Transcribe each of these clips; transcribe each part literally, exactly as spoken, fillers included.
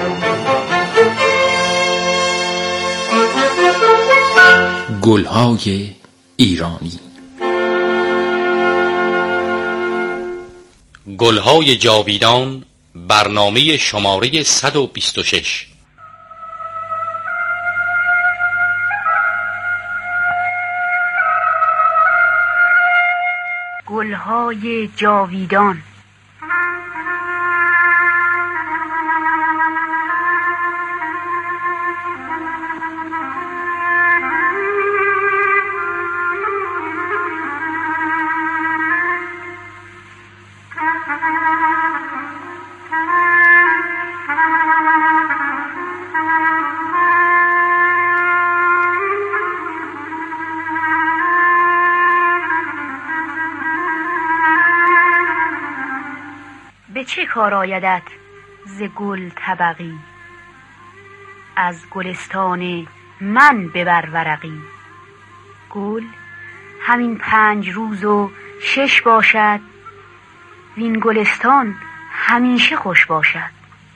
گلهای ایرانی. گلهای جاویدان، برنامه شماره صد و بیست و شش. گلهای جاویدان. به چه کار آیدت ز گل طبقی؟ از گلستان من ببر ورقی. گل همین پنج روز و شش باشد، وین گلستان همیشه خوش باشد.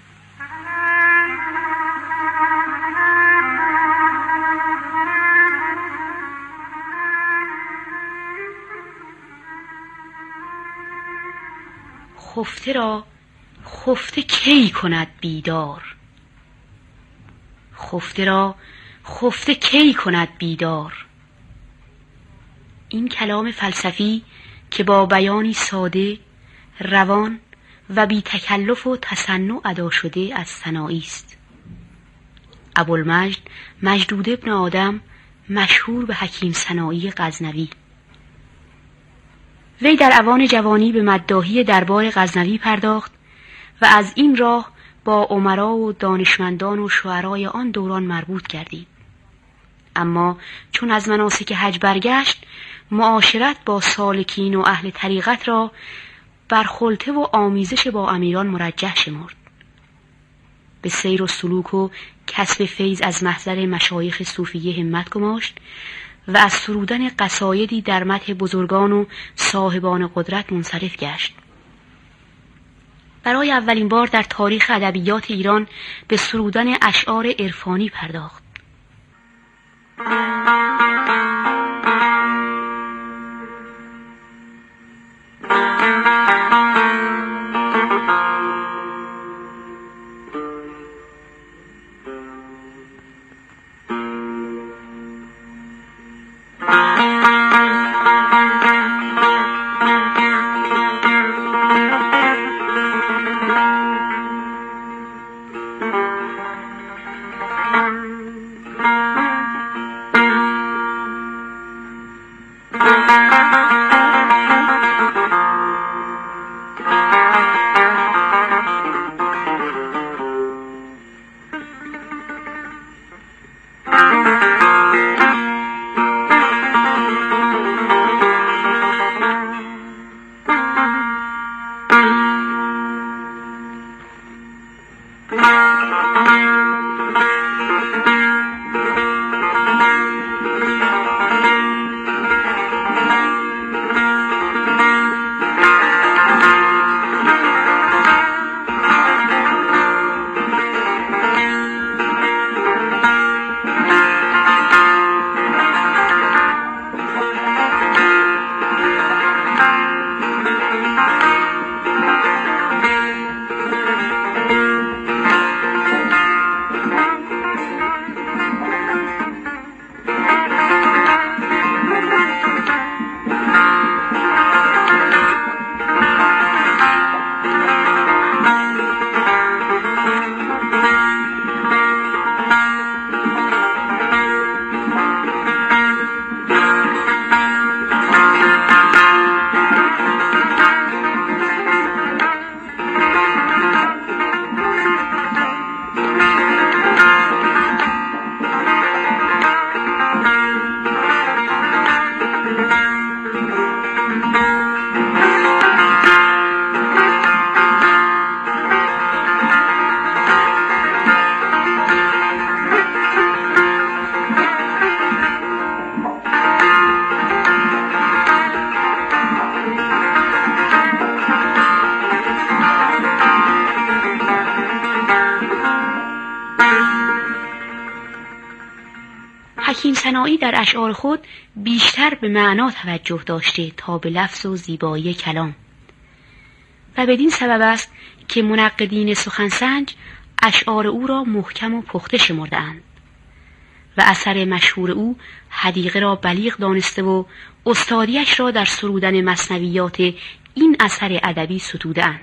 خفته را خفته کی کند بیدار؟ خفته را خفته کی کند بیدار؟ این کلام فلسفی که با بیانی ساده، روان و بی تکلف و تصنع ادا شده از سنایی است. ابوالمجد مجدود ابن آدم، مشهور به حکیم سنایی غزنوی، وی در اوان جوانی به مداحی دربار غزنوی پرداخت و از این راه با امرا و دانشمندان و شعرای آن دوران مربوط گردید. اما چون از مناسک حج برگشت، معاشرت با سالکین و اهل طریقت را برخلطه و آمیزش با امیران مرجح شمرد. به سیر و سلوک و کسب فیض از محضر مشایخ صوفیه همت گماشت و از سرودن قصایدی در مدح بزرگان و صاحبان قدرت منصرف گشت. برای اولین بار در تاریخ ادبیات ایران به سرودن اشعار عرفانی پرداخت. حکیم سنایی در اشعار خود بیشتر به معنا توجه داشته تا به لفظ و زیبایی کلام و بدین سبب است که منقدین سخنسنج اشعار او را محکم و پخته شمرده‌اند و اثر مشهور او حدیقه را بلیغ دانسته و استادیش را در سرودن مثنویات این اثر ادبی ستوده‌اند.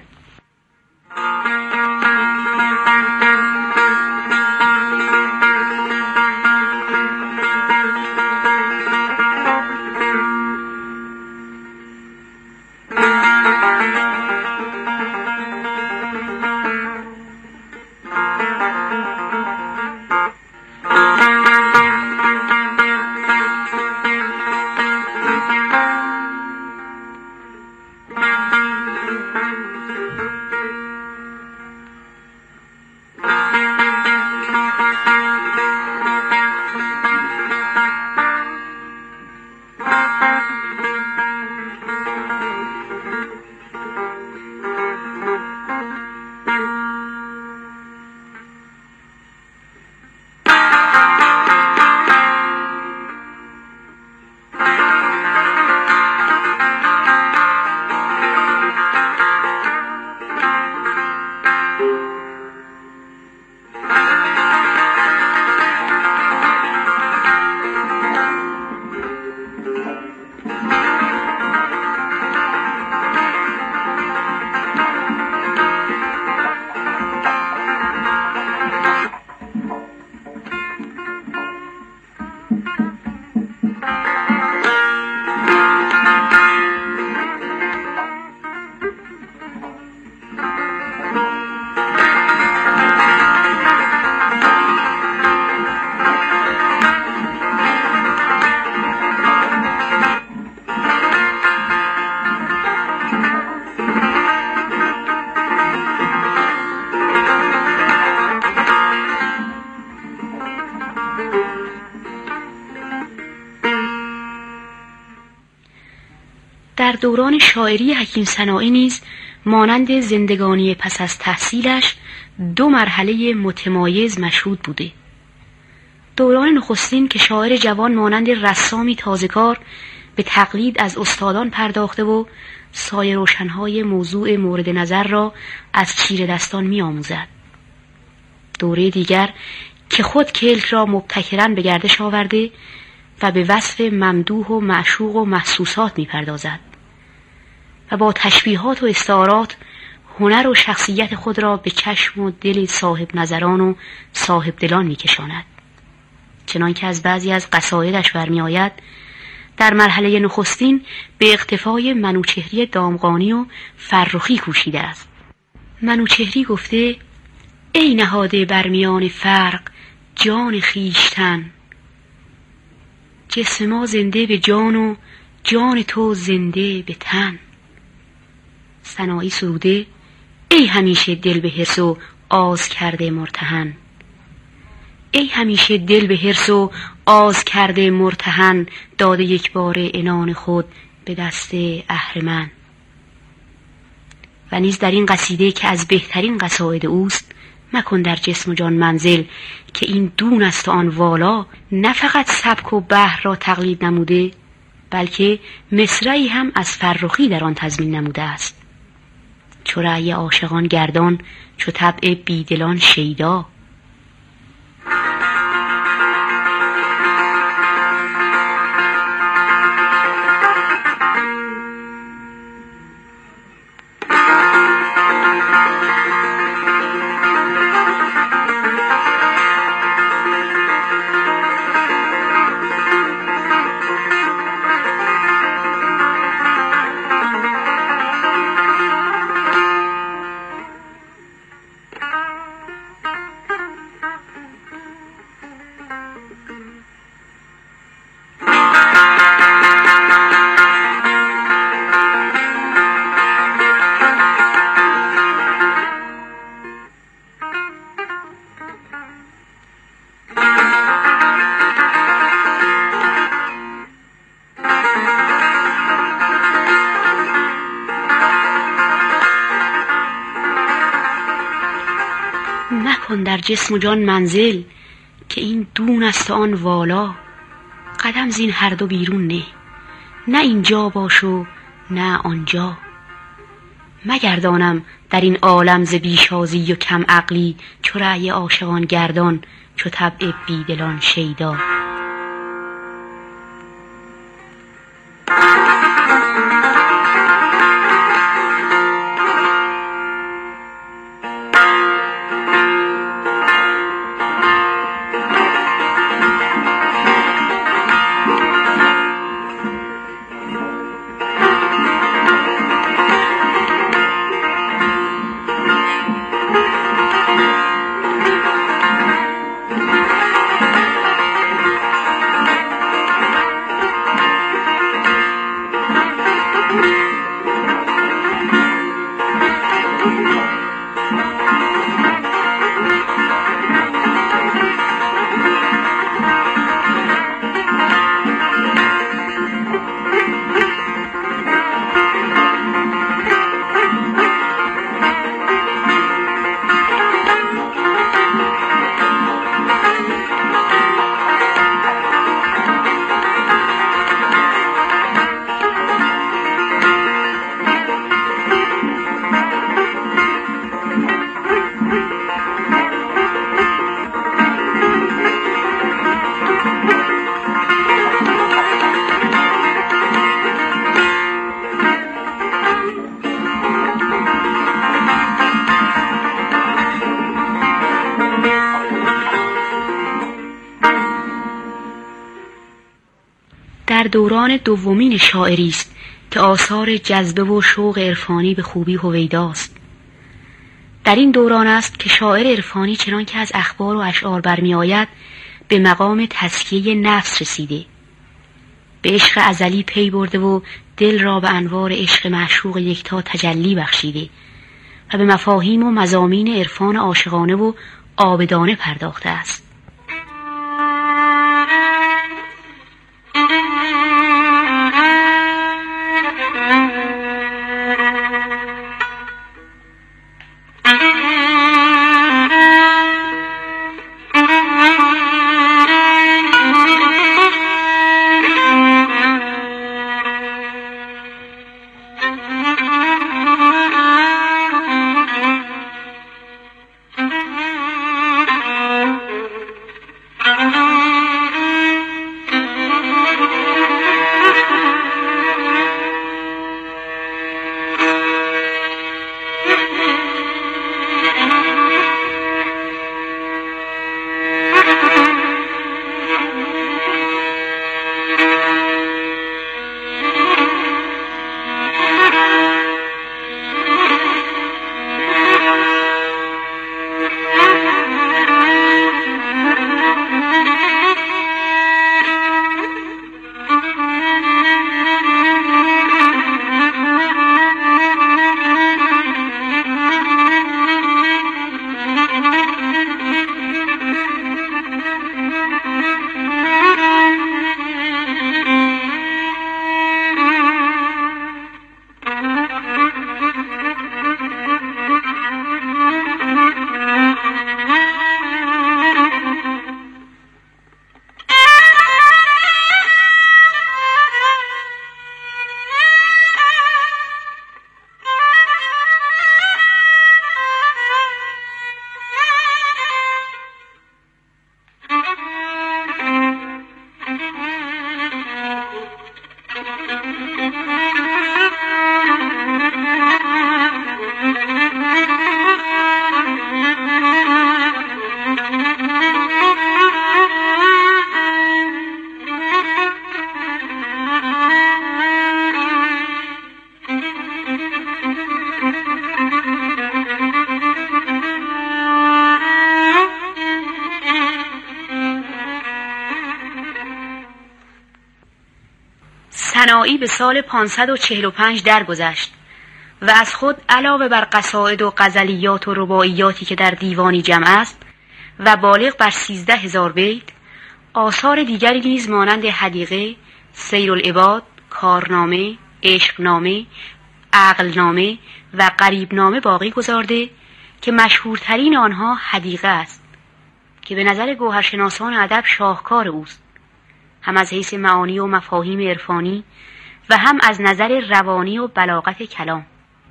در دوران شاعری حکیم سنایی نیز مانند زندگانی پس از تحصیلش دو مرحله متمایز مشهود بوده. دوران نخستین که شاعر جوان مانند رسامی تازه‌کار به تقلید از استادان پرداخته و سایه روشنهای موضوع مورد نظر را از چیره دستان می آموزد. دوره دیگر که خود کلک را مبتکراً به گردش آورده و به وصف ممدوح و معشوق و محسوسات می پردازد و با تشبیهات و استعارات هنر و شخصیت خود را به چشم و دل صاحب نظران و صاحب دلان می کشاند. چنان که از بعضی از قصایدش برمی آید در مرحله نخستین به اقتفای منوچهری دامغانی و فرخی کوشیده است. منوچهری گفته: ای نهاده بر میان فرق جان خیشتن، جسم ما زنده به جان و جان تو زنده به تن. سنایی سروده: ای همیشه دل به حرص و آز کرده مرتهن، ای همیشه دل به حرص و آز کرده مرتهن، داده یک بار عنان خود به دست اهرمن. و نیز در این قصیده که از بهترین قصاید اوست، مکن در جسم و جان منزل که این دون است آن والا، نه فقط سبک و بحر را تقلید نموده بلکه مصرعی هم از فرخی در آن تضمین نموده است: چو رأی عاشقان گردان، چو طبع بیدلان شیدا. مکن در جسم و جان منزل که این دون است آن والا، قدم زین هر دو بیرون نه، نه اینجا باش و نه آنجا. مگردانم در این عالم ز بیشازی و کم عقلی، چو رأی عاشقان گردان، چو طبع بیدلان شیدا. در دوران دومین شاعری است که آثار جذبه و شوق عرفانی به خوبی هویداست. در این دوران است که شاعر عرفانی چنان که از اخبار و اشعار برمی آید به مقام تزکیه نفس رسیده، به عشق ازلی پی برده و دل را به انوار عشق معشوق یکتا تجلی بخشیده و به مفاهیم و مضامین عرفان عاشقانه و عابدانه پرداخته است. سنایی به سال پانصد و چهل و پنج درگذشت و از خود علاوه بر قصائد و غزلیات و رباعیاتی که در دیوانی جمع است و بالغ بر سیزده هزار بیت، آثار دیگری نیز مانند حدیقه، سیرالعباد، کارنامه، عشقنامه، عقلنامه و غریبنامه باقی گذارده که مشهورترین آنها حدیقه است که به نظر گوهرشناسان ادب شاهکار اوست هم از حیث معانی و مفاهیم عرفانی و هم از نظر روانی و بلاغت کلام.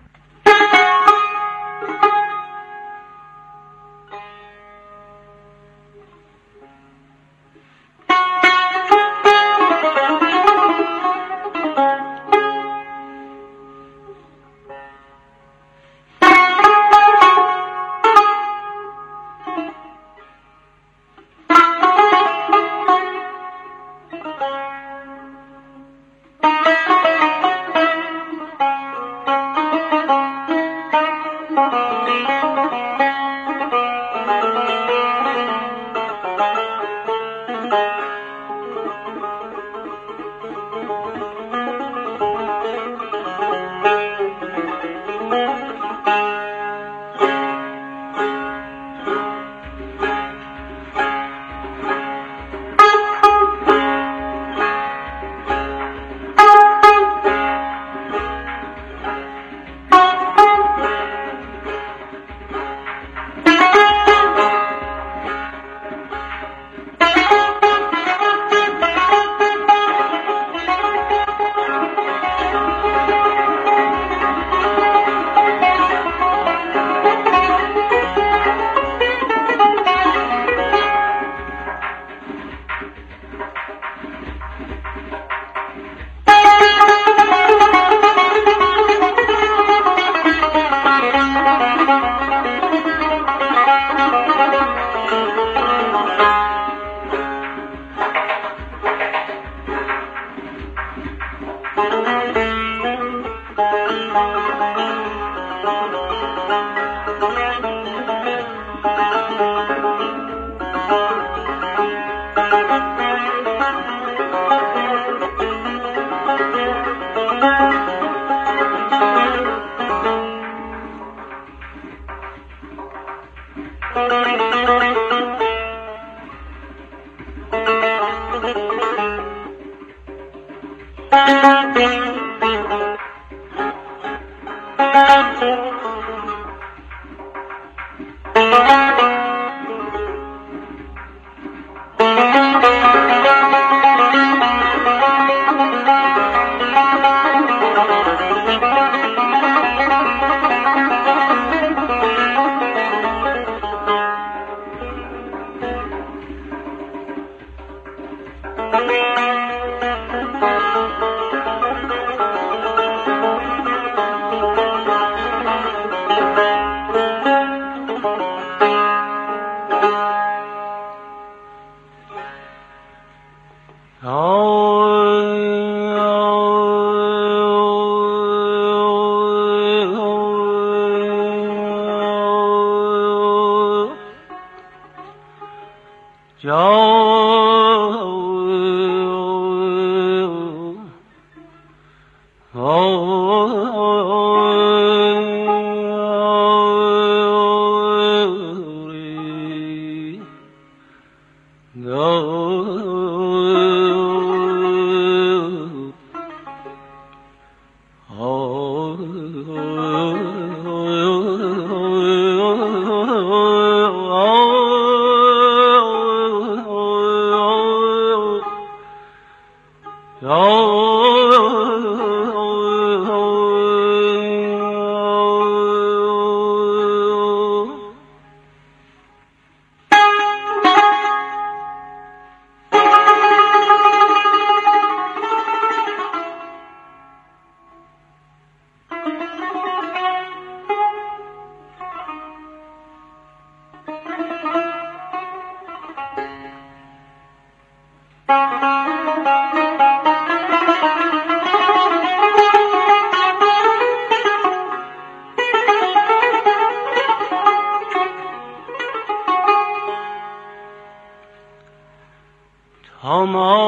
تا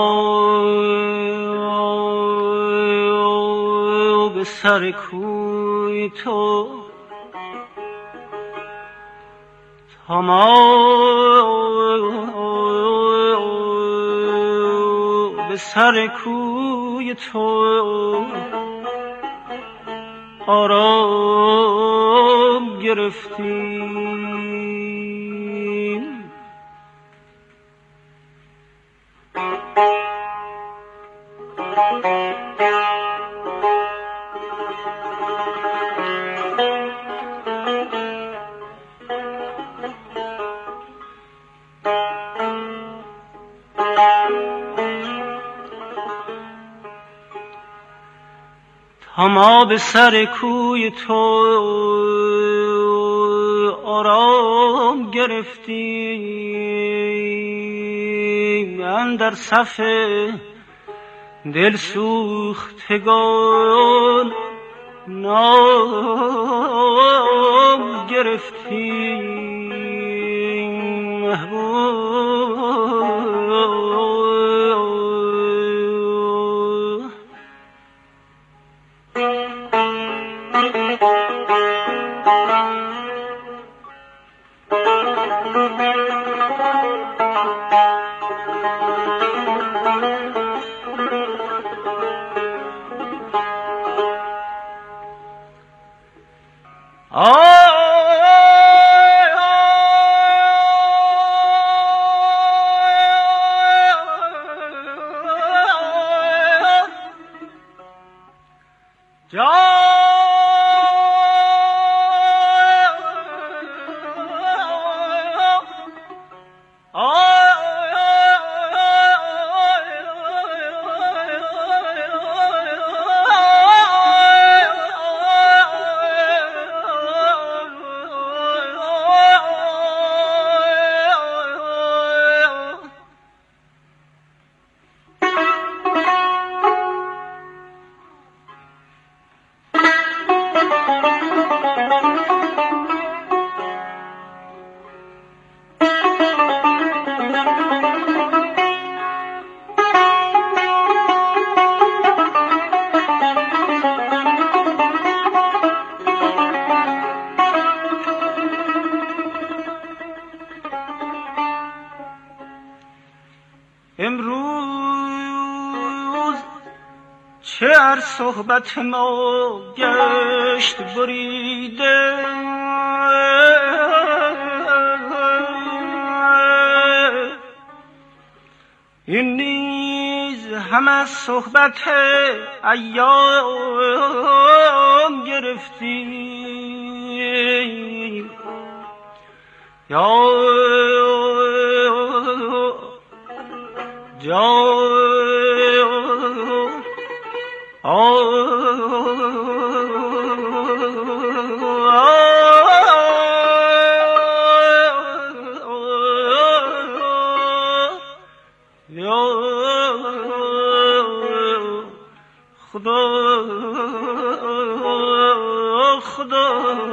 ما به سر کوی تو، تا ما به سر کوی تو آرام گرفتیم، تا ما به سر کوی تو آرام گرفتیم، اندر صف دل سوختگان نام گرفتیم. محبوب امروز چه صحبت ما گشت بریده، این نیز هم از صحبت ایام گرفتیم. یا یا خدا خدا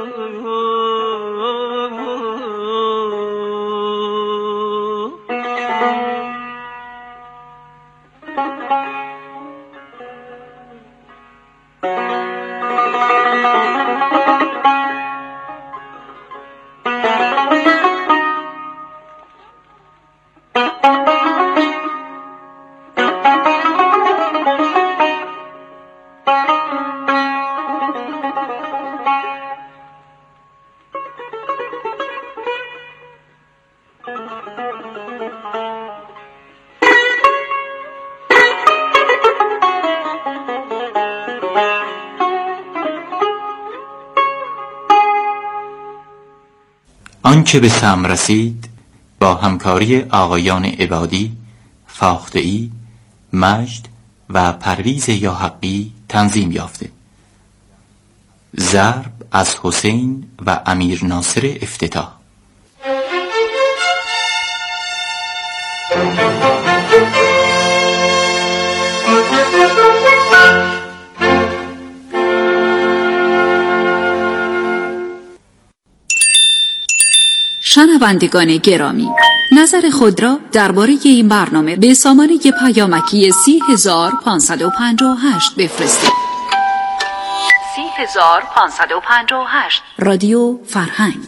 آنچه به ثمر رسید با همکاری آقایان عبادی، فاخته‌ای، مجد و پرویز یاحقی تنظیم یافته. ضرب از حسین و امیر ناصر افتتاح. شنوندگان گرامی، نظر خود را درباره این برنامه به سامانه پیامکی سی هزار پانصد و پنجاه و هشت بفرستید. سی هزار پانصد و پنجاه و هشت رادیو فرهنگ.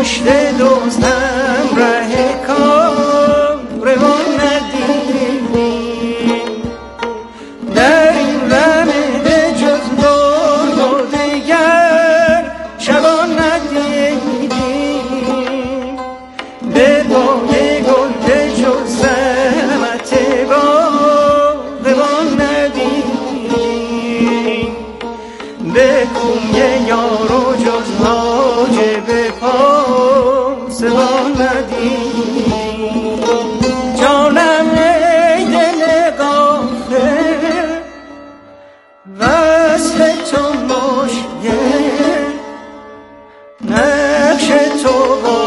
مشت دزدم ره کاروان ندیدیم. در این رمه جز گل و دگر شبان ندیدیم. به بای گل به جز زحمت باغبان ندیدیم. به کوی یار و جز حاجب پاسبان ندیدیم. جانم ای دل غافل وصف تو مشکل، نقش تو با